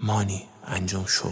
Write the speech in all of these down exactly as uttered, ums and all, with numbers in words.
مانی انجام شو.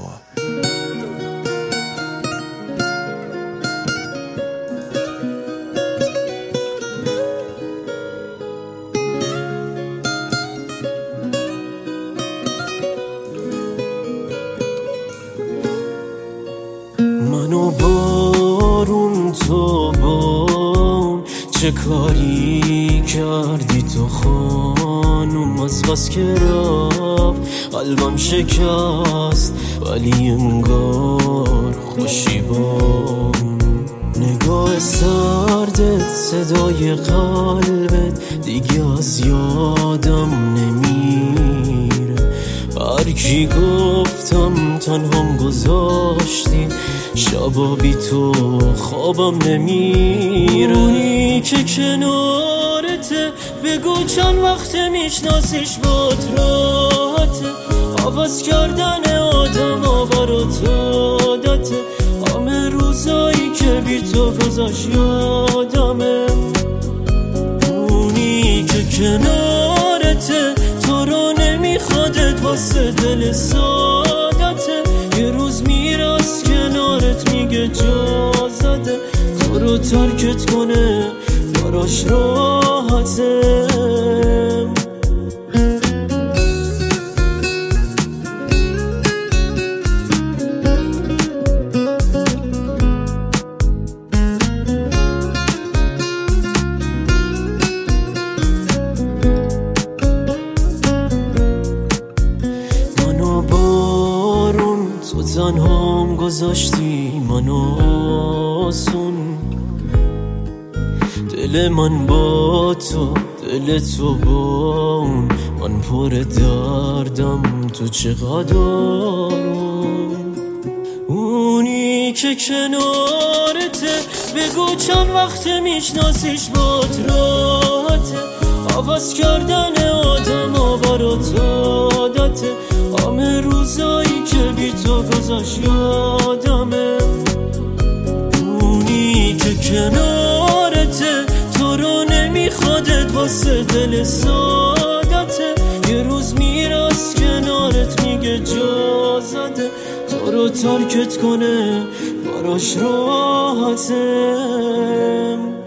منو بارون تو بام چه کاری کردی تو خانم، از بس که رفت قلبم شکست ولی انگار خوشیبان. نگاه سردت صدای قلبت دیگه از یادم نمیره. هر کی گفتم تنهام گذاشتی، شبا بی تو خوابم نمیره. اونی که کنارته بگو چند وقت میشناسیش بات راحته. عوض کردن آدم ها برات عادته، همه روزایی که بی تو گذاشت یادمه. اونی که کنارته تو رو نمیخوادت واسه دل سادته. یه روز میراست کنارت میگه جا زده، تو رو ترکت کنه براش راحته. تو تنهام گذاشتی منو آسون، دل من با تو دل تو با اون. من پر دردم تو چقدر آروم. اونی که کنارته بگو چند وقت میشناسیش بات راحته. عوض کردن آدم ها برات عادته، همه روزایی که بی تو گذاشت یادمه. اونی که کنارته تو رو نمیخوادت واسه دل سادته. یه روز میراست کنارت میگه جا زده، تو رو ترکت کنه براش راحته.